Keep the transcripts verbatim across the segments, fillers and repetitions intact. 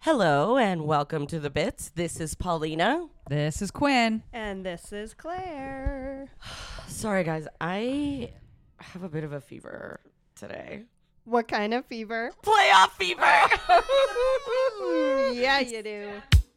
Hello and welcome to The Bits. This is Paulina. This is Quinn. And this is Claire. Sorry, guys. I have a bit of a fever today. What kind of fever? Playoff fever! Yeah, you do.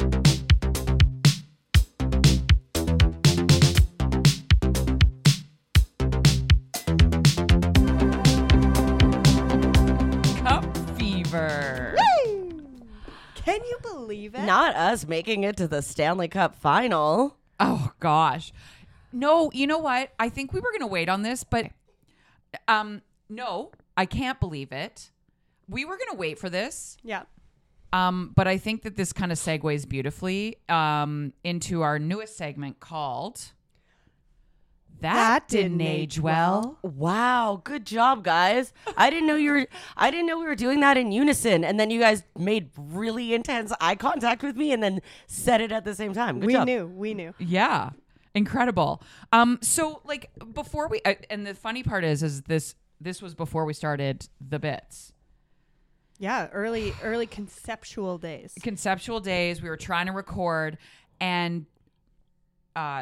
Cup fever. Can you believe it? Not us making it to the Stanley Cup final. Oh gosh. No, you know what? I think we were going to wait on this, but um no, I can't believe it. We were going to wait for this. Yeah. Um but I think that this kind of segues beautifully um into our newest segment called That, That Didn't, Didn't Age Age Well. Wow, good job, guys. I didn't know you were I didn't know we were doing that in unison, and then you guys made really intense eye contact with me and then said it at the same time. Good we job. knew. We knew. Yeah. Incredible. Um so like before we uh, and the funny part is is this this was before we started the bits. Yeah, early early conceptual days. Conceptual days. We were trying to record, and uh,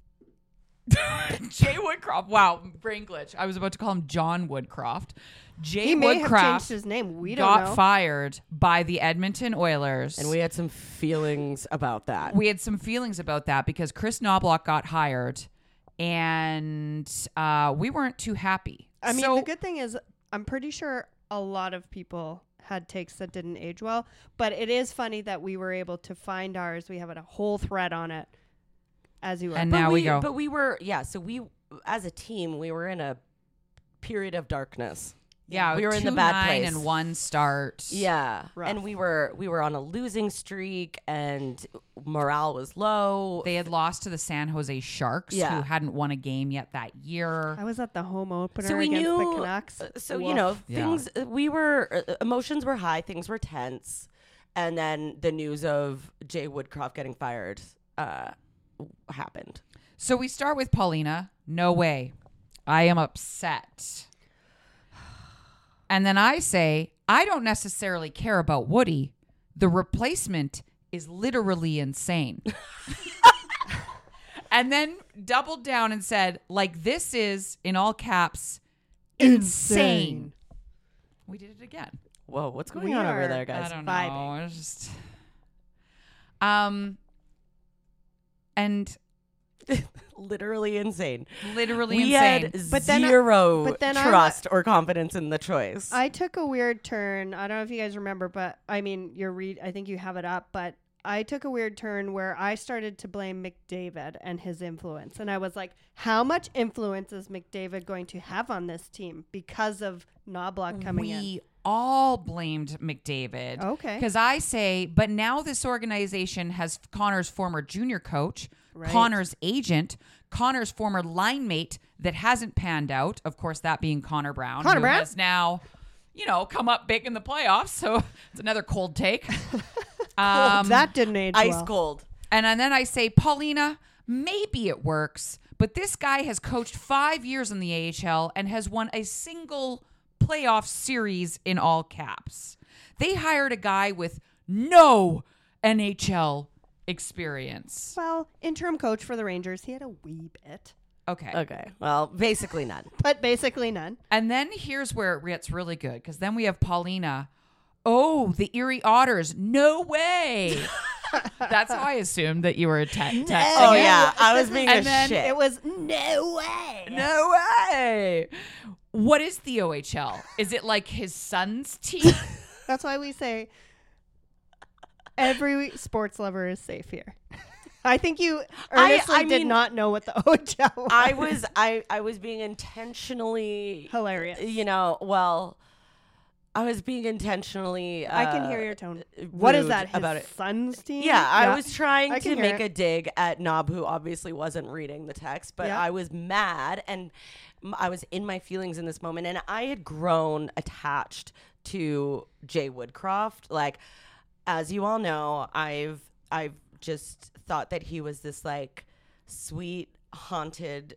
Jay Woodcroft. Wow, brain glitch. I was about to call him John Woodcroft. Jay He may have changed Woodcroft his name. We don't got know. fired by the Edmonton Oilers, And we had some feelings about that. we had some feelings about that because Chris Knobloch got hired, and uh, we weren't too happy. I mean, So- the good thing is, I'm pretty sure a lot of people had takes that didn't age well, but it is funny that we were able to find ours. We have a whole thread on it as you were. And But now we we go. But we were, yeah, so we, as a team, we were in a period of darkness. yeah, we were in the two, bad nine, place. and one start. Yeah, Rough. and we were we were on a losing streak, and morale was low. They had lost to the San Jose Sharks, Yeah. who hadn't won a game yet that year. I was at the home opener So we against knew- the Canucks. Uh, so you Woof. know Yeah. things. uh, We were uh, emotions were high, things were tense, and then the news of Jay Woodcroft getting fired uh, happened. So we start with Paulina. No way. I am upset. And then I say, I don't necessarily care about Woody. The replacement is literally insane. And then doubled down and said, like, this is, in all caps, insane. Insane. We did it again. Whoa, what's going We on over are- there, I guys? don't vibing. know. It's just, um, and Literally insane. literally we insane. had But then I- zero but then I wa- trust or confidence in the choice. I took a weird turn. I don't know if you guys remember, but I mean, your read. I think you have it up, but I took a weird turn where I started to blame McDavid and his influence, and I was like, "How much influence is McDavid going to have on this team because of Knobloch coming we in?" all blamed McDavid. Okay. Because I say, but now this organization has Connor's former junior coach, Right. Connor's agent, Connor's former line mate that hasn't panned out. Of course, that being Connor Brown, Connor who Brown? has now, you know, come up big in the playoffs. So it's another cold take. um, that didn't age Ice well. cold. And, and then I say, Paulina, maybe it works, but this guy has coached five years in the A H L and has won a single playoff series in all caps. They hired a guy with no N H L experience. Well, interim coach for the Rangers, he had a wee bit, Okay. Okay, well, basically none. but basically none. And then here's where it gets really good, because then we have Paulina. Oh, the Erie Otters. No way. That's how I assumed that you were te- texting. Oh it. yeah, I was being And a then shit. It was no way. No way. What is the O H L? Is it like his son's team? That's why we say every sports lover is safe here. I think you I- earnestly I did mean, not know what the O H L was. I was I I was being intentionally hilarious. you know, well, I was being intentionally uh, I can hear your tone. What is rude that? His about it. son's team? Yeah, I was trying I to can hear make it. a dig at Nob, who obviously wasn't reading the text, but Yeah. I was mad and m- I was in my feelings in this moment, and I had grown attached to Jay Woodcroft. Like, as you all know, I've I've just thought that he was this like sweet, haunted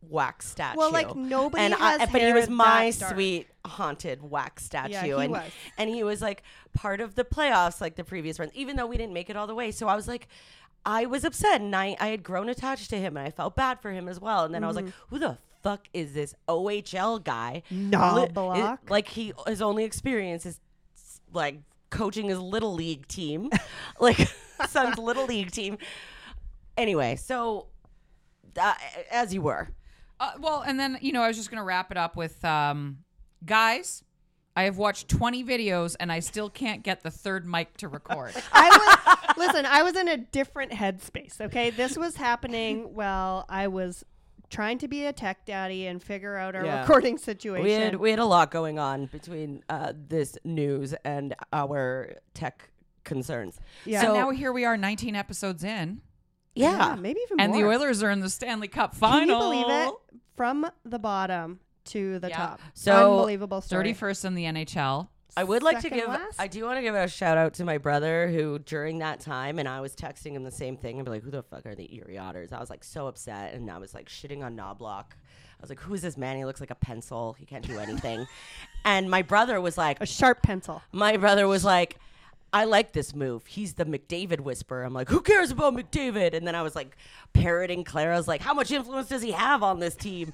wax statue. Well, like, nobody and has I, but he hair was my that dark. sweet haunted wax statue. Yeah, he and was. and he was like part of the playoffs, like the previous runs, even though we didn't make it all the way. So I was like, I was upset, and I, I had grown attached to him, and I felt bad for him as well. And then I was like, who the fuck is this O H L guy? Knobloch. Li- like he his only experience is like coaching his little league team, like son's little league team. Anyway, so uh, as you were. Uh, well, and then, you know, I was just going to wrap it up with, um, guys, I have watched twenty videos and I still can't get the third mic to record. I was listen, I was in a different headspace, okay? This was happening while I was trying to be a tech daddy and figure out our Yeah. recording situation. We had we had a lot going on between uh, this news and our tech concerns. Yeah. And So now here we are nineteen episodes in, yeah, maybe even and more. the Oilers are in the Stanley Cup Can final. you believe it? From the bottom to the Yeah. top. So, unbelievable story. thirty-first in the N H L. I would like to Second give last? I do want to give a shout out to my brother who during that time, and I was texting him the same thing and be like, who the fuck are the Erie Otters? I was like so upset, and I was like shitting on Knobloch. I was like, who is this man? He looks like a pencil. He can't do anything. And my brother was like, A sharp pencil. my brother was like, I like this move. He's the McDavid whisperer. I'm like, who cares about McDavid? And then I was like parroting Claire. I was like, how much influence does he have on this team?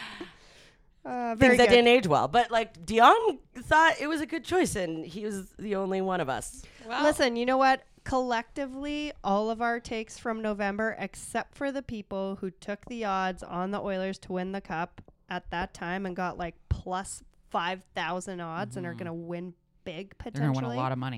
Uh, very Things that good. didn't age well. But like Dion thought it was a good choice, and he was the only one of us. Well, Listen, you know what? Collectively, all of our takes from November, except for the people who took the odds on the Oilers to win the cup at that time and got like plus five thousand odds Mm-hmm. and are going to win big they're potentially. going to win a lot of money.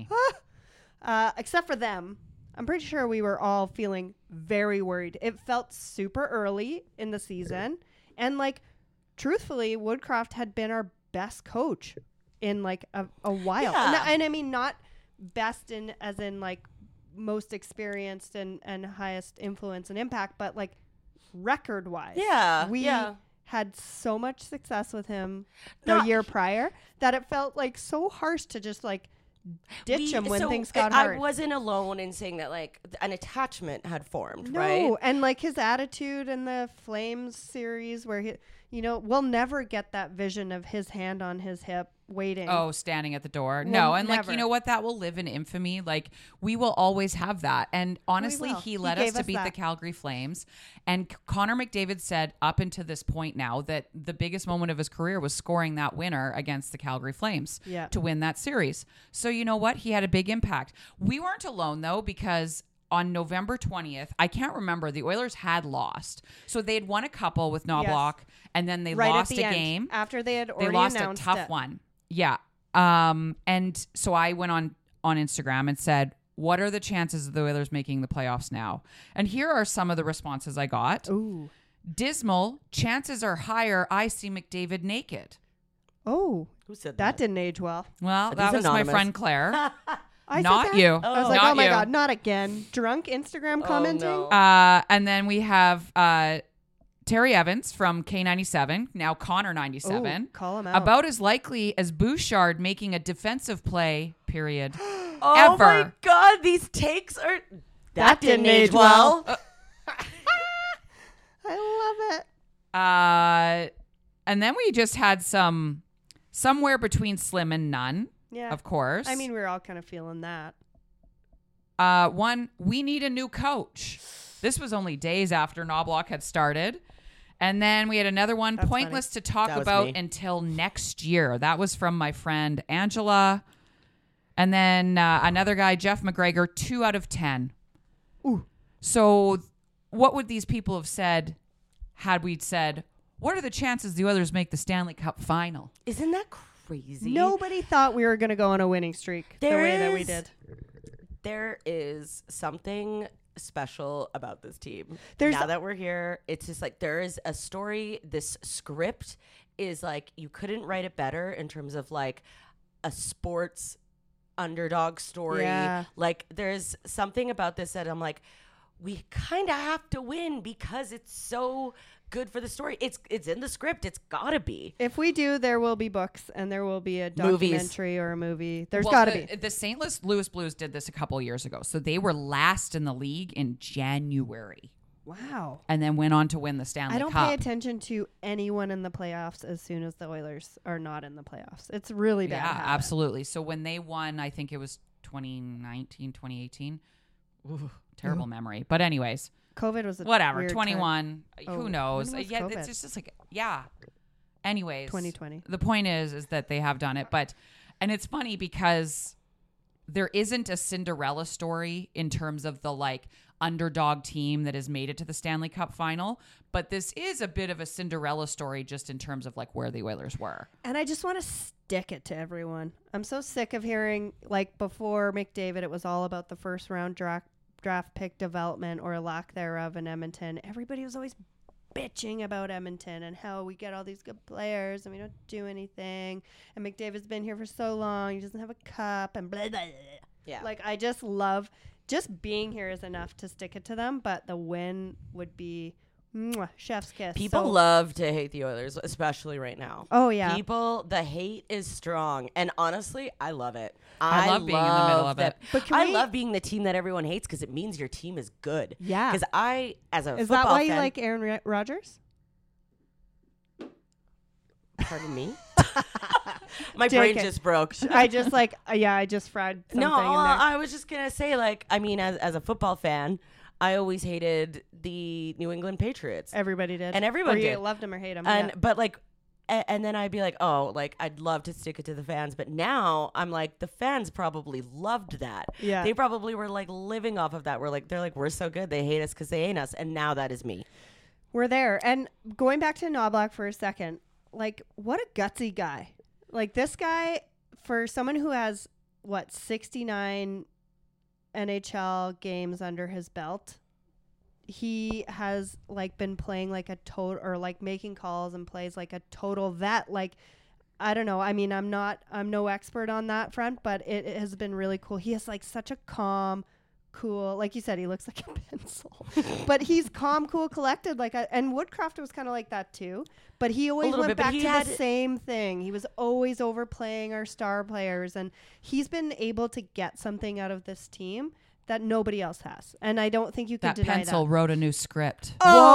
Uh, except for them, I'm pretty sure we were all feeling very worried. It felt super early in the season. And like, truthfully, Woodcroft had been our best coach in like a, a while. Yeah. And, and I mean, not best in as in like most experienced and, and highest influence and impact, but like record wise. Yeah, We yeah. had so much success with him the Not- year prior that it felt like so harsh to just like ditch We- him when so things got I, hard. I wasn't alone in saying that like th- an attachment had formed, No, right? and like his attitude in the Flames series where he, you know, we'll never get that vision of his hand on his hip waiting. Oh, standing at the door. Well, no, and like, never. you know what? That will live in infamy. Like, we will always have that. And honestly, will. he He led us gave to us beat the that. Calgary Flames. And C- Connor McDavid said up until this point now that the biggest moment of his career was scoring that winner against the Calgary Flames Yeah. to win that series. So, you know what? He had a big impact. We weren't alone, though, because on November twentieth, I can't remember, the Oilers had lost. So they had won a couple with Knobloch, and then they right lost at the a end, game. after they had They already lost a announced tough it. one. Yeah. Um, and so I went on on Instagram and said, what are the chances of the Oilers making the playoffs now? And here are some of the responses I got. Ooh. Dismal, chances are higher I see McDavid naked. Oh, Who said that didn't age well. Well, Are that these was my anonymous? friend Claire. I Not said that? you. I was like, Not oh my you. God, not again. Drunk Instagram Oh, commenting? no. Uh, and then we have uh, Terry Evans from K ninety-seven, now Connor ninety-seven. Ooh, call him out. About as likely as Bouchard making a defensive play, period. Oh ever. my God, these takes are that, That didn't, didn't age age well. well. I love it. Uh, and then we just had some somewhere between slim and none, Yeah. of course. I mean, we we're all kind of feeling that. uh, one, we need a new coach. This was only days after Knobloch had started. And then we had another one, That's pointless to talk That was about me. until next year. That was from my friend Angela. And then uh, another guy, Jeff McGregor, two out of ten. Ooh. So what would these people have said had we said, what are the chances the Oilers make the Stanley Cup final? Isn't that crazy? Nobody thought we were going to go on a winning streak There the way that we is- did. There is something special about this team. There's- now that we're here, it's just like there is a story. This script is like you couldn't write it better in terms of like a sports underdog story. Yeah. Like there's something about this that I'm like, we kind of have to win because it's so good for the story. It's it's in the script. It's gotta be. If we do, there will be books and there will be a Movies. documentary or a movie. There's Well, got to the, be. The Saint Louis Blues did this a couple years ago. So they were last in the league in January. Wow. and then went on to win the Stanley I don't Cup. pay attention to anyone in the playoffs as soon as the Oilers are not in the playoffs. It's really bad. Yeah, habit. absolutely. So when they won, I think it was twenty nineteen, twenty eighteen. Ooh, terrible memory. But anyways, COVID was a whatever. weird twenty-one. Oh, Who when knows? was Yeah, COVID? it's just, just like yeah. Anyways, twenty twenty. the point is, is that they have done it, but and it's funny because there isn't a Cinderella story in terms of the like underdog team that has made it to the Stanley Cup final, but this is a bit of a Cinderella story just in terms of like where the Oilers were. And I just want to stick it to everyone. I'm so sick of hearing, like, before McDavid, it was all about the first round draft draft pick development or lack thereof in Edmonton. Everybody was always bitching about Edmonton and how we get all these good players and we don't do anything. And McDavid's been here for so long, he doesn't have a cup and blah, blah, blah. Yeah. Like, I just love, just being here is enough to stick it to them, but the win would be mwah, chef's kiss. People So- love to hate the Oilers, especially right now. Oh, yeah. People, the hate is strong. And honestly, I love it. I love being in the middle love of that- it. But can I we- love being the team that everyone hates because it means your team is good. Yeah. Because I, as a Is football that why you fan, like Aaron Ro- Rodgers? pardon me? My brain J K. just broke. I just like, uh, yeah, I just fried something No, in there. I was just going to say, like, I mean, as, as a football fan, I always hated the New England Patriots. Everybody did. And everyone or you did. loved him or hate him. And yeah. but like a- and then I'd be like, oh, like I'd love to stick it to the fans, but now I'm like, the fans probably loved that. Yeah. They probably were like living off of that. We're like, they're like, we're so good, they hate us because they hate us, and now that is me. We're there. And going back to Knobloch for a second, like, what a gutsy guy. Like, this guy, for someone who has, what, sixty-nine N H L games under his belt, he has, like, been playing like a total, or, like, making calls and plays like a total vet. Like, I don't know. I mean, I'm not, I'm no expert on that front, but it, it has been really cool. He has, like, such a calm, cool, like you said, he looks like a pencil, but he's calm, cool, collected. Like, a, and Woodcroft was kind of like that too. But he always little went bit, but back he to had- the same thing. He was always overplaying our star players, and he's been able to get something out of this team that nobody else has. And I don't think you can That deny pencil that. wrote a new script.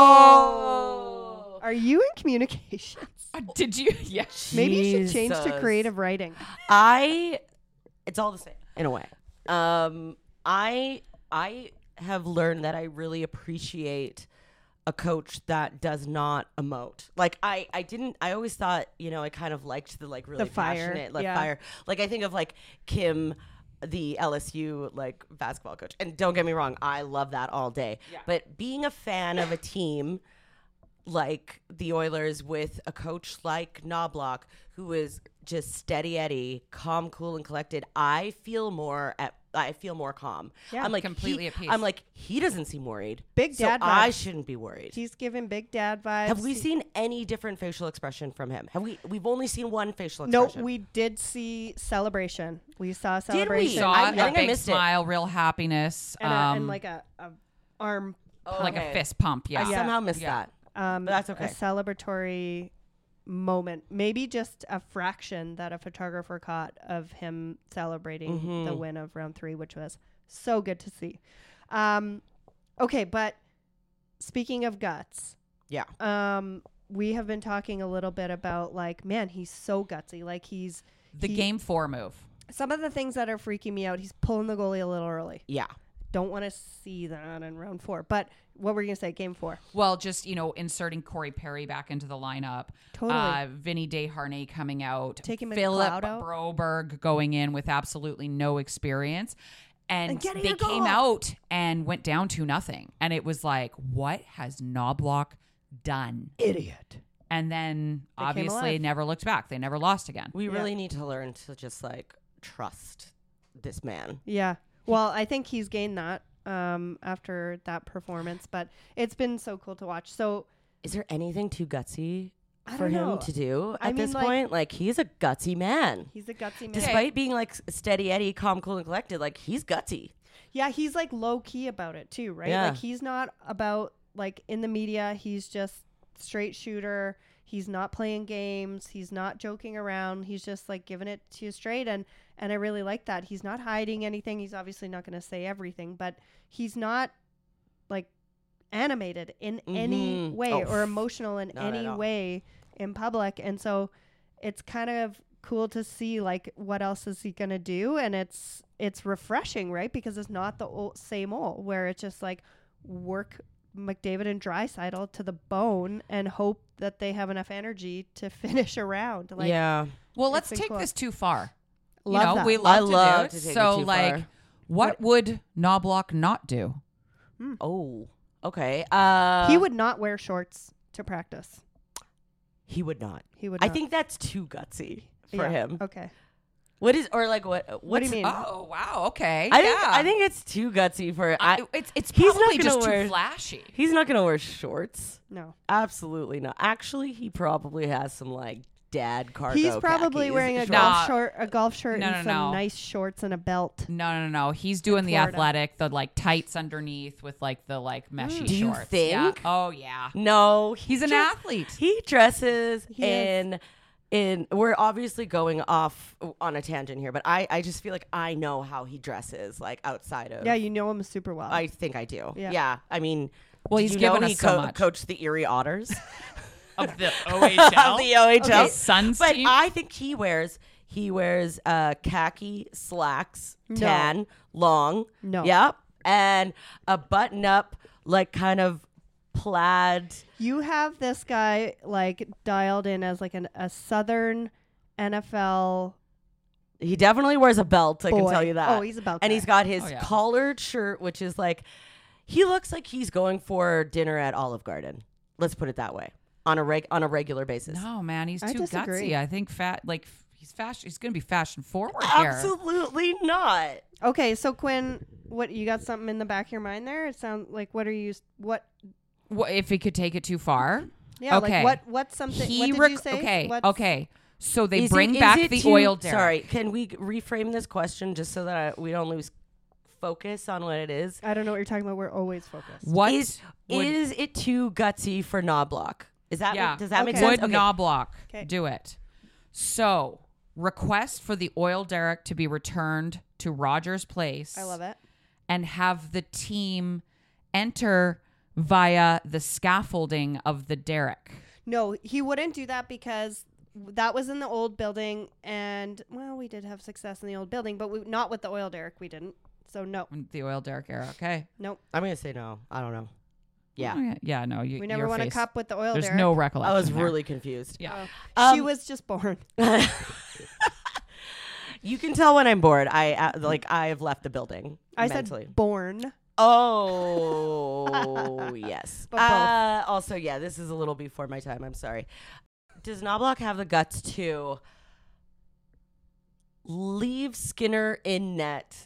Oh, are you in communications? Uh, Did you? Yeah. Maybe you should change to Jesus. creative writing. I, it's all the same in a way. Um, I I have learned that I really appreciate a coach that does not emote. Like I, I didn't. I always thought, you know, I kind of liked the like really The fire, passionate, like yeah. fire. Like I think of like Kim, the L S U like basketball coach. And don't get me wrong, I love that all day. Yeah. But being a fan of a team like the Oilers with a coach like Knobloch, who is just steady Eddie, calm, cool, and collected, I feel more at I feel more calm. Yeah, I'm like completely he- at peace. I'm like, he doesn't seem worried. Big so dad I vibes. shouldn't be worried. He's giving big dad vibes. Have we He- seen any different facial expression from him? Have we? We've only seen one facial No, expression. we did see celebration. We saw we? celebration. Saw I- I a think I big missed it. smile, real happiness, and, a, um, and like a, a arm, Oh, like okay. a fist pump. Yeah. I Yeah. somehow missed Yeah. that. um, But that's okay. a celebratory moment. Maybe just a fraction that a photographer caught of him celebrating Mhm. the win of round three, which was so good to see. Um, okay, but speaking of guts, Yeah. um, we have been talking a little bit about like, man, he's so gutsy. Like he's The he- game four move. some of the things that are freaking me out. He's pulling the goalie a little early. Yeah. Don't want to see that in round four. But what were you gonna say? Game four. Well, just, you know, inserting Corey Perry back into the lineup. Totally. Uh, Vinny Desharnais coming out. Taking Philip McLeod out. Broberg going in with absolutely no experience. And, And getting they a goal. came out and went down to nothing. And it was like, what has Knobloch done? Idiot. And then They came obviously alive. never looked back. They never lost again. We Yeah. really need to learn to just like trust this man. Yeah. Well, I think he's gained that um, after that performance, but it's been so cool to watch. So Is there anything too gutsy I for don't him know. to do I at mean, this like- point? Like he's a gutsy man. He's a gutsy man. Despite being like s- steady Eddie, calm, cool, and collected, like he's gutsy. Yeah, he's like low key about it too, right? Yeah. Like he's not about like in the media. He's just straight shooter. He's not playing games. He's not joking around. He's just like giving it to you straight. And and I really like that. He's not hiding anything. He's obviously not going to say everything, but he's not like animated in any Mhm. way Oh, or emotional in not at any all. way in public. And so it's kind of cool to see like what else is he going to do. And it's, it's refreshing, right? Because it's not the old, same old where it's just like work McDavid and Draisaitl to the bone and hope that they have enough energy to finish a round. Like, yeah. Well, It's let's been take cool. this too far. Love you know, that. we I love to love do it. to take it so, too like, far. what would Knobloch not do? Oh, okay. Uh, he would not wear shorts to practice. He would not. He would I not. think that's too gutsy for Yeah. him. Okay. What is or like what? What's, What do you mean? Oh, wow. Okay. I yeah. think I think it's too gutsy for. I, I, it's it's he's not probably gonna just wear- too flashy. he's not gonna wear shorts. No. Absolutely not. Actually, he probably has some like dad cargo. He's probably khakis. wearing a Shorts. Nah. golf short, a golf shirt, No, and no, some no. nice shorts and a belt. No, no, no. He's doing the Florida. athletic, the like tights underneath with like the like meshy Do you shorts. Yeah. think? Oh yeah. No, He's an dre- athlete. He dresses He is. in. In we're obviously going off on a tangent here, but I I just feel like I know how he dresses like outside of. Yeah, you know him super well. I think I do. Yeah. Yeah. I mean, Well, did he's you given know us he so much. coached the Erie Otters Of the O H L. of the O H L. Okay, Suns But team. I think he wears he wears uh, khaki slacks, No. tan, long. No. Yep, and a button up like kind of plaid. You have this guy like dialed in as like an, a Southern N F L He definitely wears a belt. I boy. can tell you that. Oh, he's a belt and guy. he's got his Oh, yeah. collared shirt, which is like he looks like he's going for dinner at Olive Garden. Let's put it that way on a reg on a regular basis. No, man, he's I too disagree. gutsy. I think fat like f- he's fashion. He's gonna be fashion forward here. Absolutely not. Okay, so Quinn, what you got something in the back of your mind there? It sounds like what are you what What, if he could take it too far? yeah, Okay. like what what's something He what did rec- you say? Okay, What's- okay. So they Is it- bring is back it the too- oil derrick. Sorry, can we reframe this question just so that I, we don't lose focus on what it is? I don't know what you're talking about. We're always focused. What Is would, is it too gutsy for Knobloch? Is that Yeah. does that make Okay. sense? would Knobloch 'Kay. do it? So request for the oil derrick to be returned to Rogers Place. I love it. And have the team enter via the scaffolding of the derrick. No, he wouldn't do that because that was in the old building, and well, we did have success in the old building, but we, not with the oil derrick. We didn't. So no, The oil derrick era. Okay. nope. I'm gonna say no. I don't know. Yeah, Oh, yeah. Yeah. No. You, We never your won a face- cup with the oil There's derrick. no recollection. I was there. really confused. Yeah. Oh. she Um, was just born. You can tell when I'm bored. I uh, like I have left the building. I mentally. said born. Oh yes. But both. Uh, also, yeah, this is a little before my time. I'm sorry. Does Knobloch have the guts to leave Skinner in net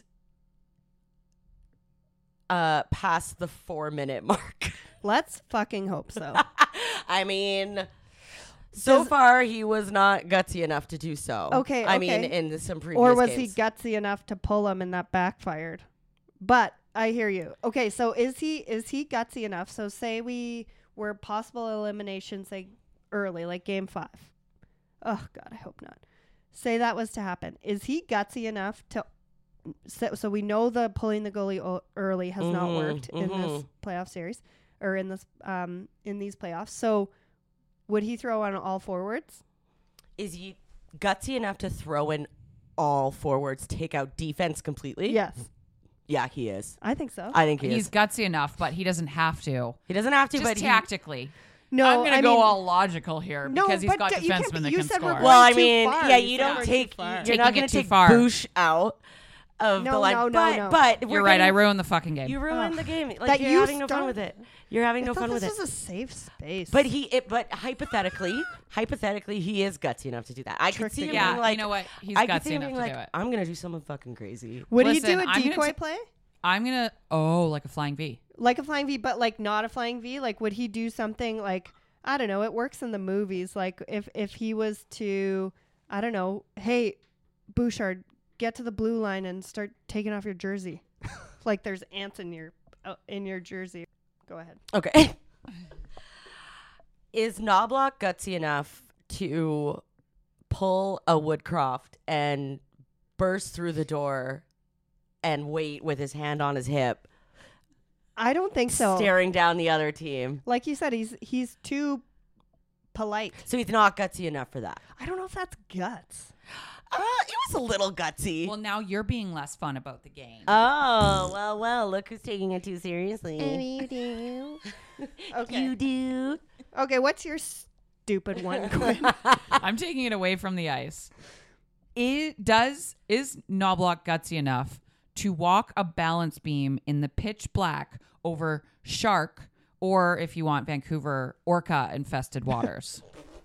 uh, past the four minute mark? Let's fucking hope so. I mean, so Does- far he was not gutsy enough to do so. Okay, I mean, okay. in some previous Or was games. he gutsy enough to pull him and that backfired? But I hear you. Okay, so is he is he gutsy enough? So say we were possible elimination, say early, like game five. Oh God, I hope not. Say that was to happen. Is he gutsy enough to? So, so we know the pulling the goalie o- early has not Mhm, worked in this mhm. playoff series or in this um in these playoffs. So would he throw on all forwards? Is he gutsy enough to throw in all forwards, take out defense completely? Yes, Yeah, he is. I think so. I think he He's is. gutsy enough, but he doesn't have to. He doesn't have to, Just but he, tactically. no, I'm gonna I go mean, all logical here No, because he's but got d- you can't defensemen be- that you can said we're score. going well, I too mean, far. yeah, You you said don't we're too take. far. You're Taking not it going to too take far. Boosh out of No, the line, no, no, but no. but You're we're right. I getting- ruined the fucking game. You ruined Ugh. the game. Like That you're you having no fun start- with it. You're having I no thought fun this with it. was a safe space. But he, it, but hypothetically, hypothetically, he is gutsy enough to do that. I could Trick see the him yeah, being like, you know what? He's I could gutsy see him enough being to like, do it. I'm gonna do something fucking crazy. would he Listen, do a I'm gonna decoy t- play? I'm gonna oh like a flying V. Like a flying V, but like not a flying V? Like would he do something like, I don't know, it works in the movies. Like if, if he was to, I don't know, hey, Bouchard, get to the blue line and start taking off your jersey. Like there's ants in your, uh, in your jersey. Go ahead. Okay. Is Knobloch gutsy enough to pull a Woodcroft and burst through the door and wait with his hand on his hip I don't think so. staring down the other team. Like you said, he's he's too polite. So he's not gutsy enough for that. I don't know if that's guts. Uh, it was a little gutsy. Well, now you're being less fun about the game. Oh, well, well, look who's taking it too seriously. you do. Okay. You do. Okay, what's your stupid one, Quinn? I'm taking it away from the ice. It does is Knobloch gutsy enough to walk a balance beam in the pitch black over shark, or if you want Vancouver, orca infested waters?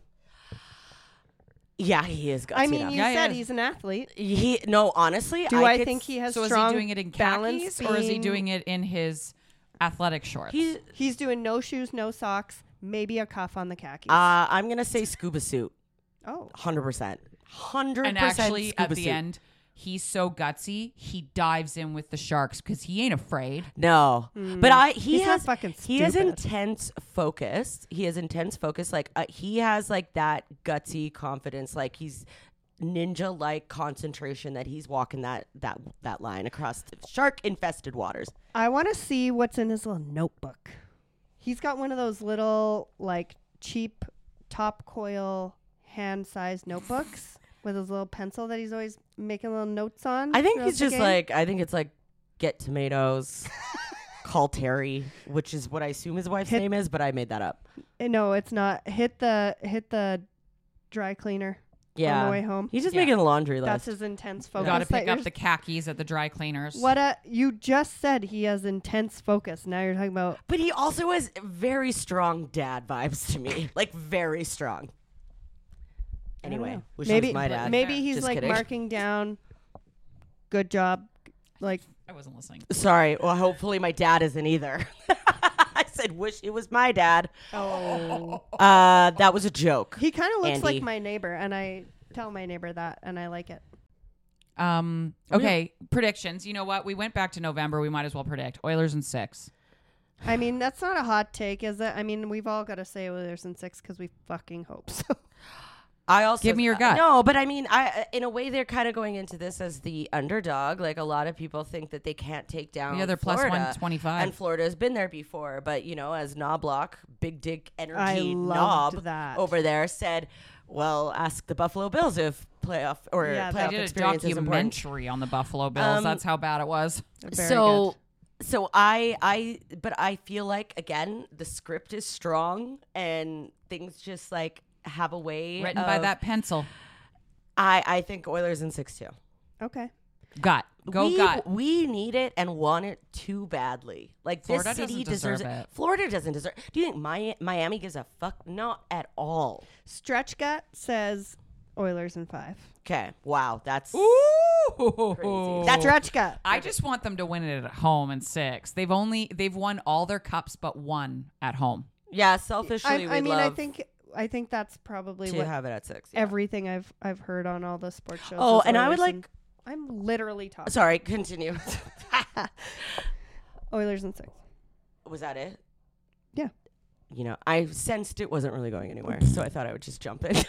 Yeah, he is gutsy I mean, enough. you Yeah, said yeah. he's an athlete. He no, honestly, Do I, could think s- he has So is strong he doing it in balance khakis or is he beam? doing it in his athletic shorts? He's. He's doing no shoes, no socks, maybe a cuff on the khakis. Uh, I'm gonna say scuba suit. oh, Hundred percent. Hundred and percent. actually, at the suit. end, he's so gutsy, he dives in with the sharks because he ain't afraid. No, but I he He's not has fucking he has stupid. intense focus. He has intense focus. Like uh, he has like that gutsy confidence. Like he's ninja like concentration that he's walking that that that line across the shark infested waters. I want to see what's in his little notebook. He's got one of those little, like, cheap top coil hand-sized notebooks with his little pencil that he's always making little notes on. I think throughout he's the just game. like I think it's like get tomatoes, call Terry, which is what I assume his wife's Hit- name is, but I made that up. Eh, no, it's not. Hit the hit the dry cleaner on Yeah, the way home. he's just Yeah. making a laundry list. That's his intense You focus. got to that pick up you're- the khakis at the dry cleaners. What a you just said he has intense focus. Now you're talking about But he also has very strong dad vibes to me. Like, very strong. I don't Anyway, know. wish maybe he was my dad. maybe he's Just like kidding. marking down. Good job, like I wasn't listening. Sorry. Well, hopefully my dad isn't either. I said, wish it was my dad. oh. Uh, that was a joke. He kind of looks Andy. like my neighbor, and I tell my neighbor that, and I like it. Um. Okay, predictions. You know what? We went back to November. We might as well predict Oilers in six. I mean, that's not a hot take, is it? I mean, we've all got to say Oilers in six because we fucking hope so. I also Give me your gut. No, but I mean, I in a way they're kind of going into this as the underdog. Like a lot of people think that they can't take down. Yeah, they're plus Florida, one twenty-five. and Florida's been there before. But you know, as Knobloch, big dick I energy loved knob that. over there said, "Well, ask the Buffalo Bills if playoff or Yeah, playoff They did a experience is important." documentary on the Buffalo Bills. Um, That's how bad it was. Very so good. so I I but I feel like again the script is strong and things just like have a way Written by of- that pencil. I I think Oilers in six two. Okay. Gut. Go we, gut. We need it and want it too badly. Like Florida this city doesn't deserves deserve it. it. Florida doesn't deserve. Do you think Mi- Miami gives a fuck? Not at all. Stretch Gut says Oilers in five. Okay. Wow. That's Ooh. Crazy. That's Stretch Gut. I just want them to win it at home in six. They've only they've won all their cups but one at home. yeah. Selfishly, I, we I mean, I love think I think that's probably to what have it at six. yeah. everything I've I've heard on all the sports shows. Oh, is and I would Oilers like. in- I'm literally talking Sorry. Continue. Oilers in six. Was that it? Yeah. You know, I sensed it wasn't really going anywhere, so I thought I would just jump in.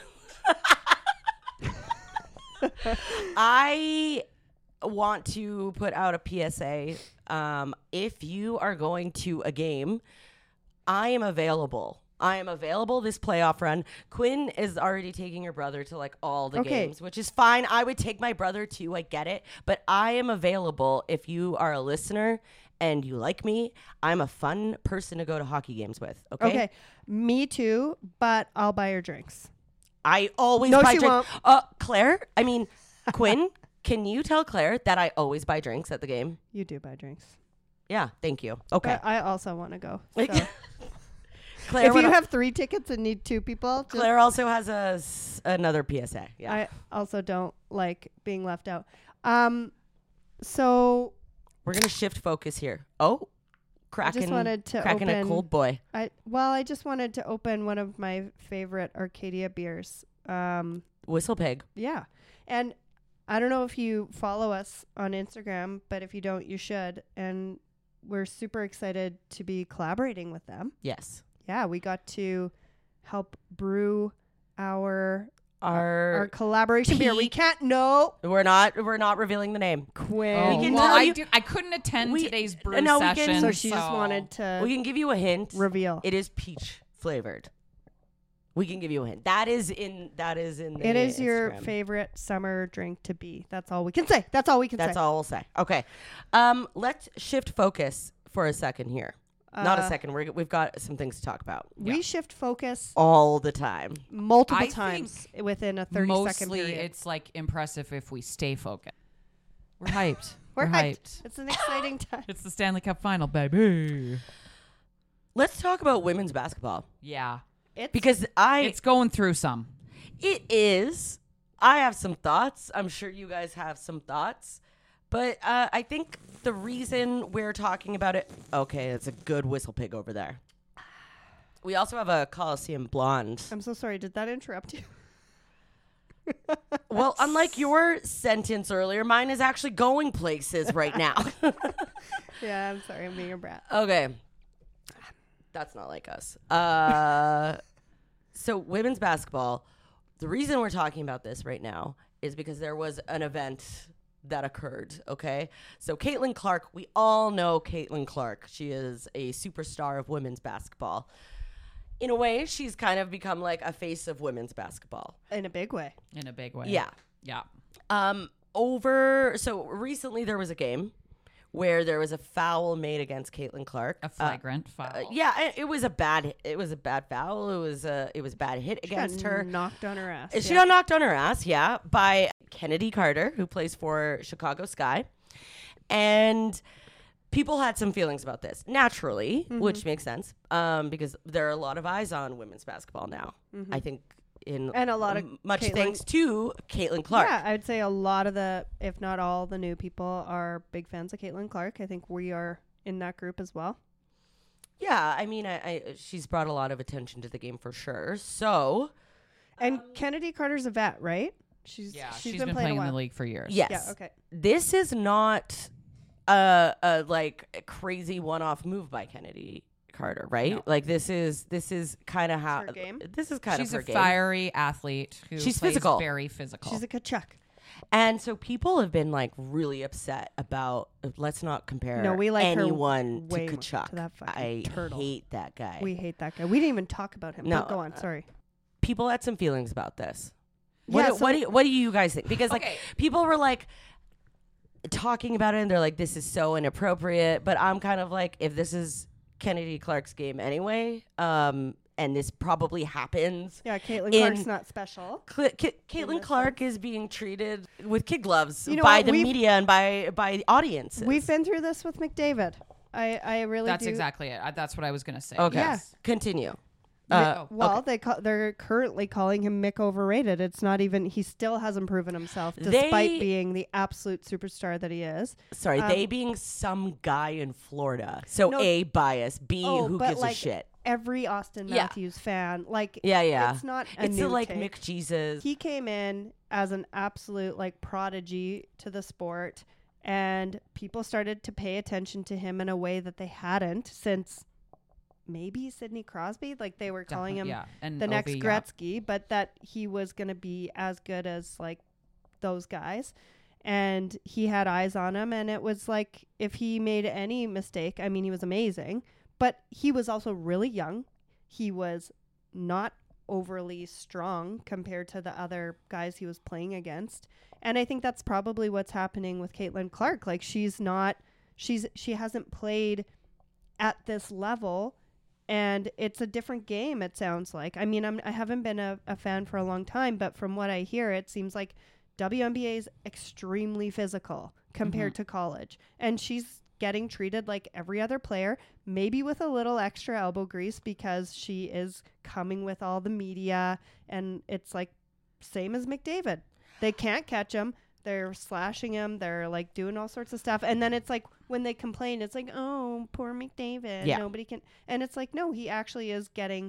I want to put out a P S A. Um, if you are going to a game, I am available. I am available this playoff run. Quinn is already taking her brother to like all the Okay. games, which is fine. I would take my brother too. I get it. But I am available if you are a listener and you like me. I'm a fun person to go to hockey games with. Okay. Okay. Me too, but I'll buy your drinks. I always No, buy she drinks. won't. Uh, Claire, I mean, Quinn, can you tell Claire that I always buy drinks at the game? You do buy drinks. Yeah, thank you. Okay. But I also want to go. Like- so. Claire, if what you el- have three tickets and need two people, just, Claire also has a s- another P S A. Yeah. I also don't like being left out. Um, so We're going to shift focus here. Oh, cracking, just wanted to cracking a open- cold boy. I well, I just wanted to open one of my favorite Arcadia beers. Um, Whistle pig. yeah, and I don't know if you follow us on Instagram, but if you don't, you should. And we're super excited to be collaborating with them. Yes. Yeah, we got to help brew our Our, Our collaboration beer. We peak- can't. No, we're not we're not revealing the name. Quinn. Oh, can well, tell I you- do. I couldn't attend we- today's brew no, we can- session, So she just wanted to We can give you a hint. reveal. It is peach flavored. We can give you a hint. That is in that is in the It is your Instagram. favorite summer drink to be. That's all we can say. That's all we can That's say. all we'll say. Okay. Um, let's shift focus for a second here. Not a Uh, second. We're, we've got some things to talk about We shift focus all the time. multiple I times within a thirty second Mostly, period. it's like impressive if we stay focused. We're hyped. We're We're hyped. hyped. It's an exciting time. It's the Stanley Cup final, baby. Let's talk about women's basketball Yeah, It's because I it's going through some. it is. I have some thoughts. I'm sure you guys have some thoughts. But uh, I think the reason we're talking about it, okay, it's a good whistle pig over there. We also have a Coliseum Blonde. I'm so sorry. Did that interrupt you? Well, unlike your sentence earlier, mine is actually going places right now. Yeah, I'm sorry. I'm being a brat. Okay. That's not like us. Uh, so, women's basketball, the reason we're talking about this right now is because there was an event that occurred, okay? So, Caitlin Clark, we all know Caitlin Clark. She is a superstar of women's basketball. In a way, she's kind of become like a face of women's basketball. In a big way. In a big way. Yeah. Yeah. Um, over, so recently there was a game where there was a foul made against Caitlin Clark. A Uh, flagrant foul. Uh, yeah, I- it was a bad. It was a bad foul. It was a. It was a bad hit She against got her. knocked on her ass. She yeah. got knocked on her ass. Yeah, by Kennedy Carter, who plays for Chicago Sky, and people had some feelings about this naturally, Mm-hmm. which makes sense, um, because there are a lot of eyes on women's basketball now. I think in And a lot of m- much Caitlin- thanks to Caitlin Clark. Yeah, I'd say a lot of the, if not all the new people are big fans of Caitlin Clark. I think we are in that group as well. Yeah, I mean, I, I she's brought a lot of attention to the game for sure. So And Kennedy Carter's a vet, right? She's yeah, she's she's been, been playing playing a in while. the league for years. yes, Yeah, okay. this is not a, a like a crazy one-off move by Kennedy Carter, right? No. Like this is this is kind of how her game? this is kind She's of her a game. fiery athlete who She's plays physical. very physical. She's a Kachuk. And so people have been like really upset about let's not compare No, we like her anyone to way more Kachuk. to that fucking I turtle. hate that guy. We hate that guy. We didn't even talk about him. No, but go on. uh, Sorry. People had some feelings about this. What, Yeah, do, so- what, do you, what do you guys think? Because like Okay. people were like talking about it and they're like, this is so inappropriate. But I'm kind of like, if this is Kennedy Clark's game anyway, um, and this probably happens. Yeah, Caitlin in- Clark's not special. Cl- Ca- Caitlin this Clark is being treated with kid gloves You know by what? the We've- media and by by audiences. We've been through this with McDavid. I, I really That's do. exactly it. I, that's what I was going to say. okay. Yeah. Continue. Mi- Uh, well, okay. they call, they're currently calling him Mick overrated. It's not even. He still hasn't proven himself, They- despite being the absolute superstar that he is. Sorry, um, they being some guy in Florida. So No- A, bias. B, Oh, who but gives like a shit. every Austin Yeah. Matthews fan, like Yeah, yeah. it's not a It's new the like take. Mick Jesus. He came in as an absolute like prodigy to the sport, and people started to pay attention to him in a way that they hadn't since maybe Sidney Crosby. Like they were calling him yeah. and the next Ovi, yeah. Gretzky, but that he was going to be as good as like those guys. And he had eyes on him. And it was like, if he made any mistake, I mean, he was amazing, but he was also really young. He was not overly strong compared to the other guys he was playing against. And I think that's probably what's happening with Caitlin Clark. Like she's not, she's, she hasn't played at this level. And it's a different game, it sounds like. I mean, I'm, I haven't been a, a fan for a long time, but from what I hear, it seems like W N B A is extremely physical compared Mm-hmm. to college. And she's getting treated like every other player, maybe with a little extra elbow grease because she is coming with all the media. And it's like same as McDavid. They can't catch him. They're slashing him. They're like doing all sorts of stuff. And then it's like when they complain, it's like, oh, poor McDavid. Yeah. Nobody can. And it's like, no, he actually is getting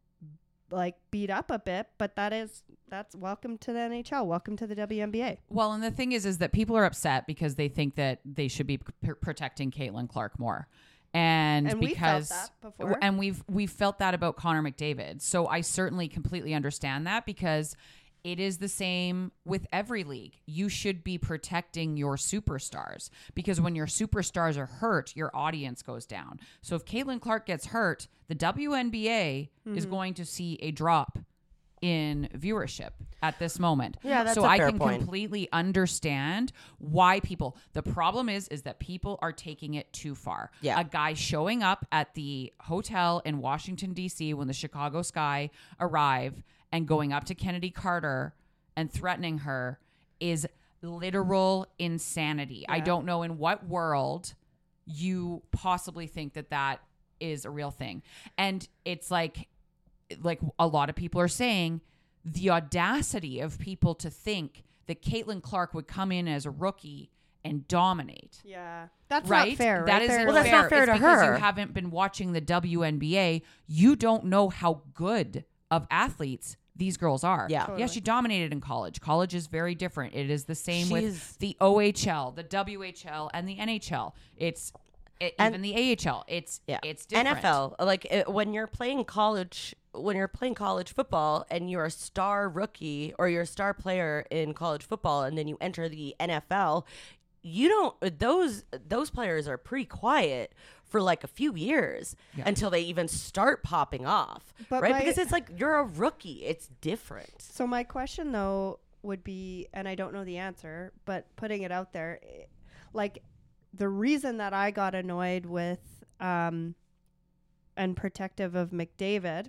like beat up a bit. But that is, that's welcome to the N H L. Welcome to the W N B A. Well, and the thing is, is that people are upset because they think that they should be p- protecting Caitlin Clark more. And, And we felt because that before. and we've we've felt that about Connor McDavid. So I certainly completely understand that because It is the same with every league. You should be protecting your superstars because when your superstars are hurt, your audience goes down. So if Caitlin Clark gets hurt, the W N B A mm-hmm. is going to see a drop in viewership at this moment. Yeah, that's so a I fair can point. completely understand why people. The problem is, is that people are taking it too far. Yeah. A guy showing up at the hotel in Washington D C when the Chicago Sky arrive and going up to Kennedy Carter and threatening her is literal insanity. Yeah. I don't know in what world you possibly think that that is a real thing. And it's like, like a lot of people are saying, the audacity of people to think that Caitlin Clark would come in as a rookie and dominate. Yeah. That's right? not fair. That right isn't there. Well, that's fair. not fair it's to because her. You haven't been watching the W N B A. You don't know how good of athletes these girls are. Yeah. Totally. Yeah, she dominated in college. College is very different. It is the same She's- with the O H L, the W H L, and the N H L. It's it, And- even the A H L. It's Yeah. it's different. N F L, like it, when you're playing college, when you're playing college football and you're a star rookie or you're a star player in college football, and then you enter the N F L, you don't. Those those players are pretty quiet for like a few years Yeah. until they even start popping off, But right? my- Because it's like you're a rookie. It's different. So my question though would be, and I don't know the answer, but putting it out there, eh, like the reason that I got annoyed with um, and protective of McDavid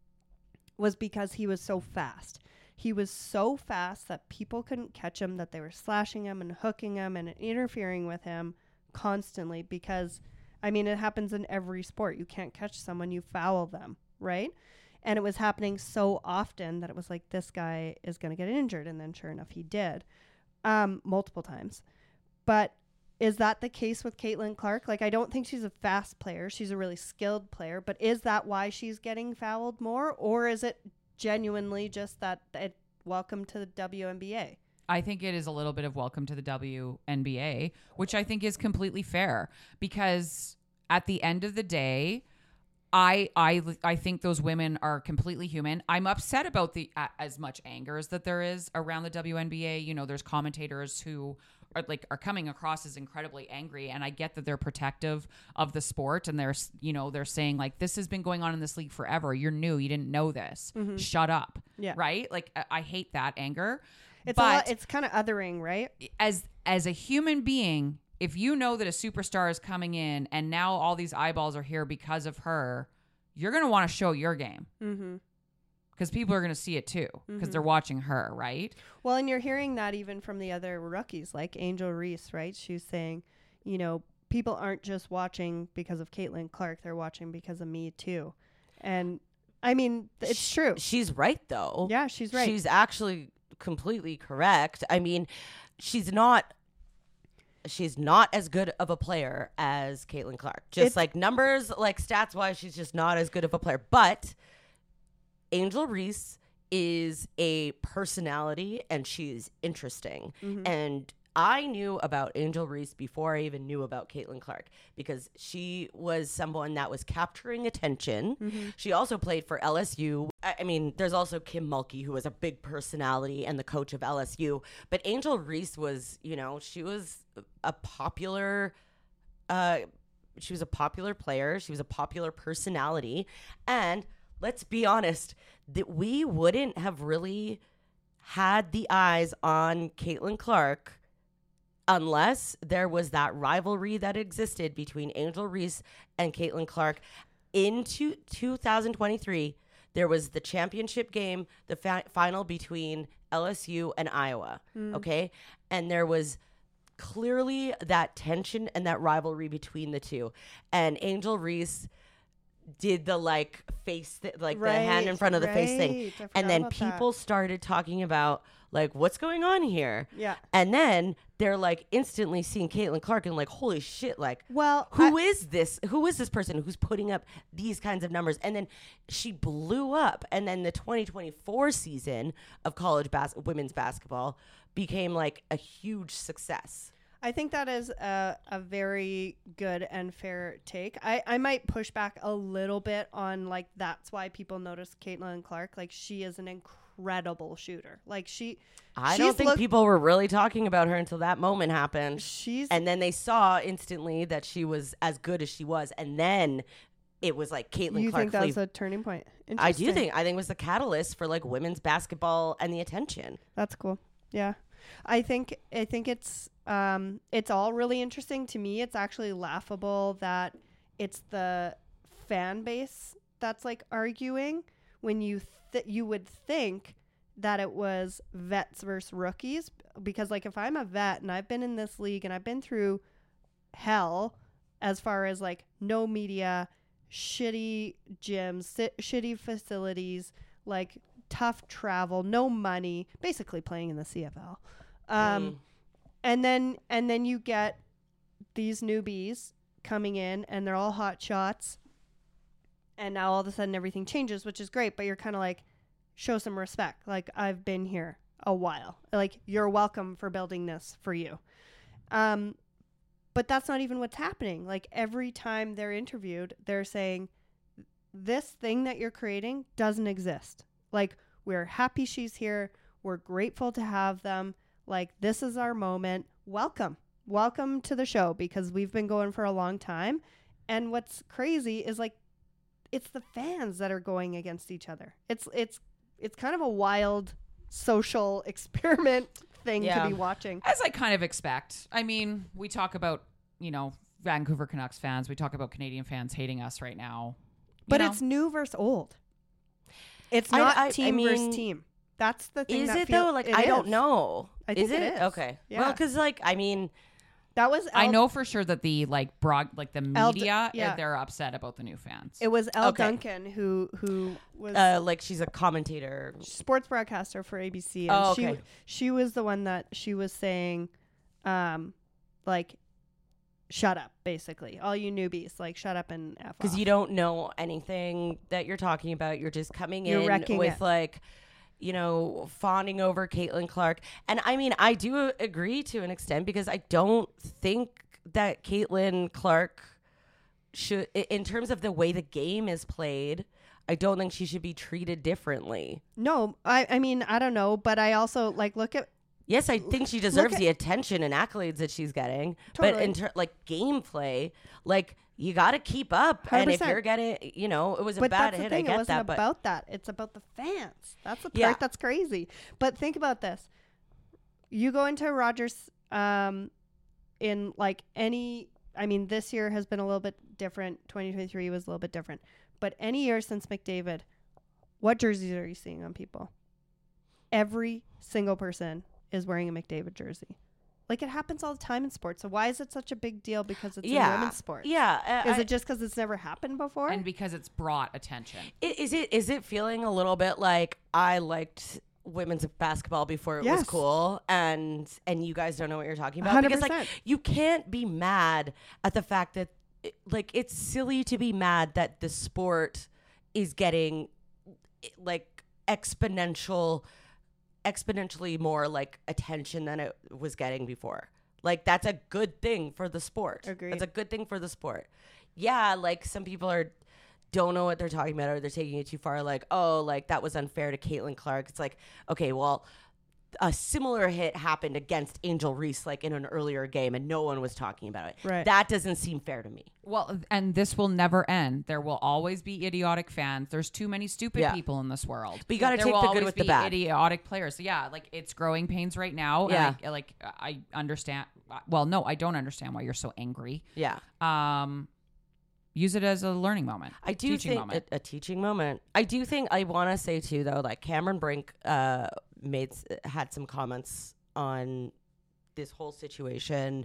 was because he was so fast. He was so fast that people couldn't catch him, that they were slashing him and hooking him and interfering with him constantly because, I mean, it happens in every sport. You can't catch someone, you foul them, right? And it was happening so often that it was like, this guy is going to get injured. And then sure enough, he did um, multiple times. But is that the case with Caitlin Clark? Like, I don't think she's a fast player. She's a really skilled player. But is that why she's getting fouled more? Or is it genuinely just that it, welcome to the W N B A? I think it is a little bit of welcome to the W N B A, which I think is completely fair because at the end of the day, I I I think those women are completely human. I'm upset about the uh, as much anger as that there is around the W N B A. You know, there's commentators who are like are coming across as incredibly angry, and I get that they're protective of the sport, and they're you know they're saying like, this has been going on in this league forever. You're new, you didn't know this. Mm-hmm. Shut up. Yeah. Right. Like I, I hate that anger. It's but a lot, it's kind of othering, right? as as a human being, if you know that a superstar is coming in and now all these eyeballs are here because of her, you're going to want to show your game Mm-hmm. because people are going to see it too because Mhm. they're watching her, right? Well, and you're hearing that even from the other rookies, like Angel Reese, right? She's saying, you know, people aren't just watching because of Caitlin Clark; they're watching because of me too. And I mean, th- it's Sh- true. She's right though. Yeah, she's right. She's actually completely correct. I mean, she's not she's not as good of a player as Caitlin Clark. Just It's- like numbers, like stats wise, she's just not as good of a player. But Angel Reese is a personality and she's interesting. Mhm. And I knew about Angel Reese before I even knew about Caitlin Clark because she was someone that was capturing attention. Mm-hmm. She also played for L S U. I I mean, there's also Kim Mulkey, who was a big personality and the coach of L S U. But Angel Reese was, you know, she was a popular, uh, she was a popular player. She was a popular personality. And let's be honest, that we wouldn't have really had the eyes on Caitlin Clark unless there was that rivalry that existed between Angel Reese and Caitlin Clark. In two, two thousand twenty-three, there was the championship game, the fi- final between L S U and Iowa, okay? And there was clearly that tension and that rivalry between the two. And Angel Reese did the like face, th- like the hand in Right, front of the face thing. right. I forgot And then about that. people started talking about like, what's going on here? Yeah. And then they're like instantly seeing Caitlin Clark and like, holy shit, like, Well, who I- is this? Who is this person who's putting up these kinds of numbers? And then she blew up. And then the twenty twenty-four season of college bas- women's basketball became like a huge success. I think that is a, a very good and fair take. I, I might push back a little bit on like that's why people notice Caitlin Clark. Like she is an incredible incredible shooter. Like she, I she's don't think looked- people were really talking about her until that moment happened. she's And then they saw instantly that she was as good as she was. And then it was like Caitlin you Clark. think that was Fle- a turning point? I do Interesting. think. I think it was the catalyst for like women's basketball and the attention. That's cool. Yeah. I think I think it's um it's all really interesting to me. It's actually laughable that it's the fan base that's like arguing when you th- you would think that it was vets versus rookies, because like if I'm a vet and I've been in this league and I've been through hell as far as like no media, shitty gyms, si- shitty facilities, like tough travel, no money, basically playing in the C F L. Um, Mm. and then and then you get these newbies coming in and they're all hot shots. And now all of a sudden everything changes, which is great, but you're kind of like, show some respect. Like, I've been here a while. Like, you're welcome for building this for you. Um, but that's not even what's happening. Like, every time they're interviewed, they're saying, this thing that you're creating doesn't exist. Like, we're happy she's here. We're grateful to have them. Like, this is our moment. Welcome. Welcome to the show, because we've been going for a long time. And what's crazy is, like, it's the fans that are going against each other. It's it's it's kind of a wild social experiment thing Yeah. to be watching. As I kind of expect. I mean, we talk about, you know, Vancouver Canucks fans. We talk about Canadian fans hating us right now. You But know? it's new versus old. It's I- not I- I team mean, versus team. That's the thing. Is that it feel- though? Like, it I don't is. know. I think is it it? is. Okay. Yeah. Well, because, like, I mean, That was I El- know for sure that the like broad, like the El- media, yeah. uh, they're upset about the new fans. It was Elle Okay. Duncan who who was uh, like, she's a commentator. sports broadcaster for A B C, and Oh, she okay. she was the one that she was saying, um, like, shut up, basically, all you newbies, like, shut up and f Because off. you don't know anything that you're talking about. You're just coming You're in wrecking with it. like, you know, fawning over Caitlin Clark. And I mean, I do agree to an extent, because I don't think that Caitlin Clark should, i- in terms of the way the game is played, I don't think she should be treated differently. No, I I mean I don't know, but I also like look at Yes, I think she deserves at- the attention and accolades that she's getting. But Totally. in ter- like gameplay, like, you got to keep up. one hundred And if percent. you're getting, you know, it was a but bad that's the hit. thing. I get It wasn't that, but about that. It's about the fans. That's the part Yeah. that's crazy. But think about this: you go into Rogers, um, in like any. I mean, this year has been a little bit different. twenty twenty-three was a little bit different. But any year since McDavid, what jerseys are you seeing on people? Every single person is wearing a McDavid jersey. Like, it happens all the time in sports. So why is it such a big deal? Because it's yeah, in women's sports. yeah. uh, Is I- it just because it's never happened before? and because it's brought attention. I- Is it is it feeling a little bit like I liked women's basketball before it was Yes. cool, and and you guys don't know what you're talking about? one hundred Because, like, percent. you can't be mad at the fact that it- like, it's silly to be mad that the sport is getting like exponential exponentially more like attention than it was getting before. Like, that's a good thing for the sport. Agreed. That's a good thing for the sport. Yeah, like, some people are don't know what they're talking about, or they're taking it too far. Like, oh, like, that was unfair to Caitlin Clark. It's like, okay, well, a similar hit happened against Angel Reese, like, in an earlier game, and no one was talking about it. Right. That doesn't seem fair to me. Well, and this will never end. There will always be idiotic fans. There's too many stupid Yeah. people in this world. But you gotta There take will the good always with the be bad. Idiotic players. So yeah, like, it's growing pains right now. and Yeah. I, like I understand. Well, no, I don't understand why you're so angry. Yeah. Um, use it as a learning moment. I do teaching think moment. A, a teaching moment. I do think I want to say too, though, like, Cameron Brink uh, made s- had some comments on this whole situation,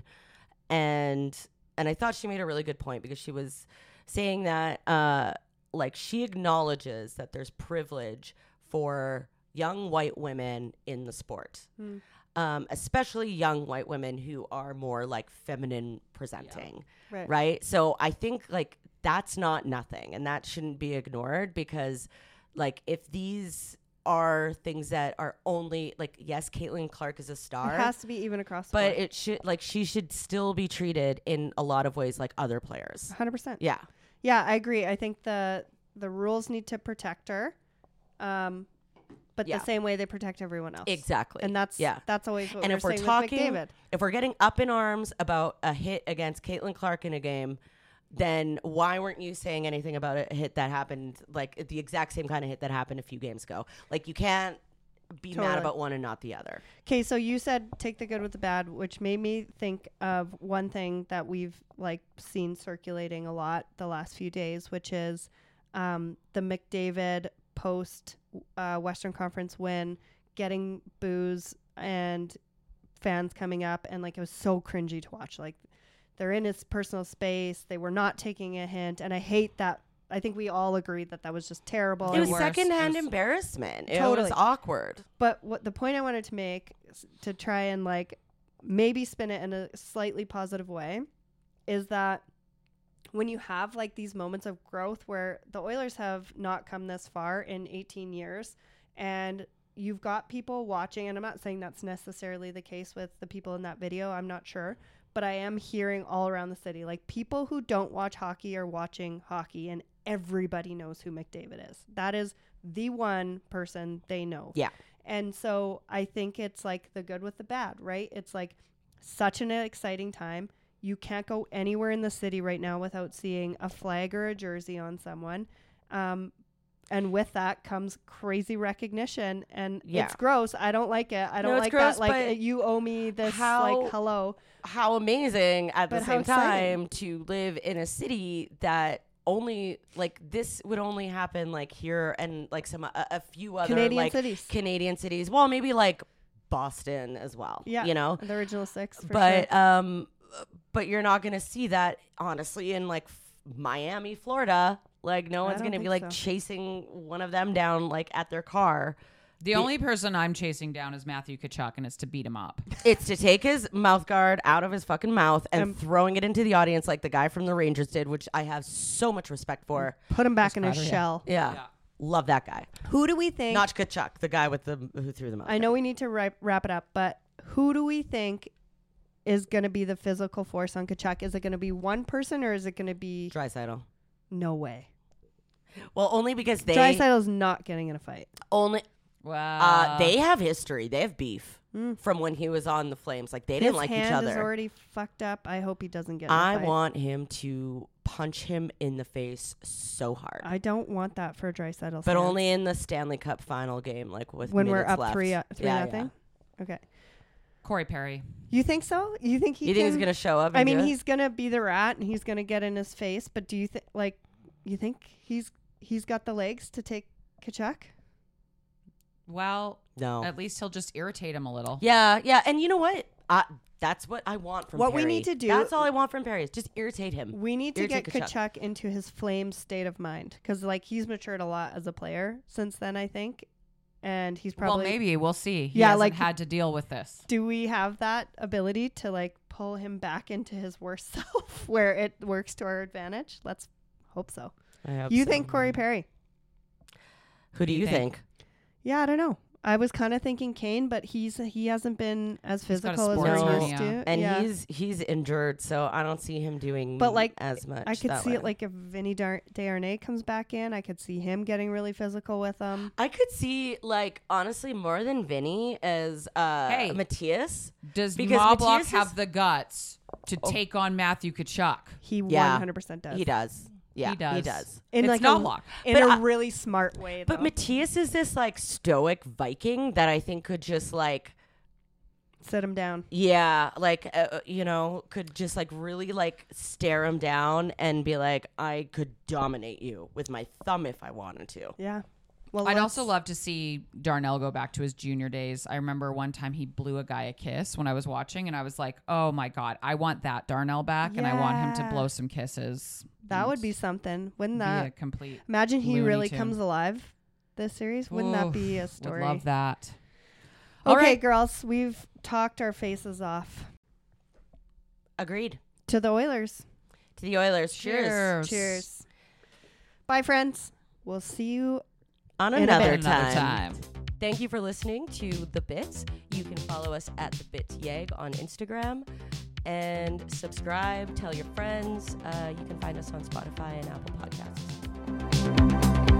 and and I thought she made a really good point, because she was saying that uh, like, she acknowledges that there's privilege for young white women in the sport. Hmm. Um, especially young white women who are more like feminine presenting. Right. Right. So I think, like, that's not nothing, and that shouldn't be ignored, because, like, if these are things that are only like, yes, Caitlin Clark is a star, It has to be even across the but board. it should, like, she should still be treated in a lot of ways like other players. one hundred percent. Yeah. Yeah, I agree. I think the the rules need to protect her. Um, but Yeah. the same way they protect everyone else. Exactly. And that's yeah. that's always what And we're if we're saying talking, with McDavid. if we're getting up in arms about a hit against Caitlin Clark in a game, then why weren't you saying anything about a hit that happened, like the exact same kind of hit that happened a few games ago? Like, you can't be Totally. mad about one and not the other. Okay, so you said take the good with the bad, which made me think of one thing that we've like seen circulating a lot the last few days, which is um, the McDavid post uh, Western Conference win, getting boos and fans coming up, and like it was so cringy to watch. Like they're in his personal space, they were not taking a hint, and I hate that. I think we all agreed that that was just terrible. It was worse. secondhand It was- embarrassment. It Totally. was awkward. But what the point I wanted to make s- to try and like maybe spin it in a slightly positive way is that when you have like these moments of growth where the Oilers have not come this far in eighteen years, and you've got people watching, and I'm not saying that's necessarily the case with the people in that video, I'm not sure, but I am hearing all around the city, like people who don't watch hockey are watching hockey, and everybody knows who McDavid is. That is the one person they know. Yeah. And so I think it's like the good with the bad, right? It's like such an exciting time. You can't go anywhere in the city right now without seeing a flag or a jersey on someone. Um, and with that comes crazy recognition. And Yeah. it's gross. I don't like it. I don't No, it's like gross, that. Like but uh, you owe me this, how- like, hello. How amazing at the But how same exciting. time to live in a city that only, like, this would only happen like here and like some a, a few other Canadian like cities. Canadian cities. Well, maybe like Boston as well. Yeah. you know. The original six. For But sure. um, but you're not gonna see that honestly in like f- Miami, Florida. Like no I one's don't gonna be think like so. chasing one of them down like at their car. The only person I'm chasing down is Matthew Tkachuk, and it's to beat him up. It's to take his mouth guard out of his fucking mouth and Um, throwing it into the audience like the guy from the Rangers did, which I have so much respect for. Put him back in his Crowder, yeah. shell. Yeah. Yeah. Love that guy. Who do we think? Not Kachuk, the guy with the who threw the mouth. I know we need to ri- wrap it up, but who do we think is going to be the physical force on Kachuk? Is it going to be one person, or is it going to be Draisaitl. no way? Well, only because they Draisaitl's not getting in a fight. only Wow. uh, they have history. They have beef Mm. from when he was on the Flames. Like they His didn't like hand each other. is already fucked up. I hope he doesn't get in a I fight. want him to punch him in the face so hard. I don't want that for Draisaitl. but only in the Stanley Cup final game, like with when we're minutes up left. three, uh, three Yeah, nothing. Okay. Corey Perry. You think so? You think he You can? think he's gonna show up? I and mean, do it? he's gonna be the rat, and he's gonna get in his face. But do you think, like, you think he's he's got the legs to take Kachuk? Well, no. at least he'll just irritate him a little. Yeah, yeah, and you know what? Uh, that's what I want from What we Perry. need to do- That's all I want from Perry is just irritate him. We need to Irritate get Kachuk. Kachuk into his flame state of mind, because like he's matured a lot as a player since then, I think, and he's probably. well, maybe we'll see. He Yeah, hasn't like- had to deal with this. Do we have that ability to like pull him back into his worst self, where it works to our advantage? Let's hope so. I hope You so. think Corey Perry? Who do you you think? think? Yeah, I don't know. I was kind of thinking Kane, but he's he hasn't been as He's got a physical as sports we're hernia. used to. And yeah. he's he's injured, so I don't see him doing But, like, as much. I could that see way. it like if Vinny Dar- Desharnais comes back in, I could see him getting really physical with them. I could see like honestly more than Vinny as uh Hey. Matthias. Does Because Moblock Matthias is- have the guts to Oh. take on Matthew Tkachuk? He Yeah, one hundred percent does. He does. Yeah, He does. He does. In It's like not a, Block. in But a I- really smart way. But though. Matthias is this like stoic Viking that I think could just like Sit him down. yeah, like uh, uh, you know, could just like really like stare him down and be like, I could dominate you with my thumb if I wanted to. Yeah. Well, I'd let's- also love to see Darnell go back to his junior days. I remember one time he blew a guy a kiss when I was watching, and I was like, oh my God, I want that Darnell back, and I want him to Yeah. blow some kisses. that would and be something. Wouldn't be a that? complete. Imagine he Looney really Tune. comes alive this series. Wouldn't that Oof, be a Would story? love that. All Okay, right. girls, we've talked our faces off Agreed. to the Oilers. To the Oilers. Cheers. Cheers. Cheers. Bye, friends. We'll see you. On In a another, bit. time. Another time. Thank you for listening to The Bits. You can follow us at The Bits Yeg on Instagram and subscribe, tell your friends. Uh, you can find us on Spotify and Apple Podcasts.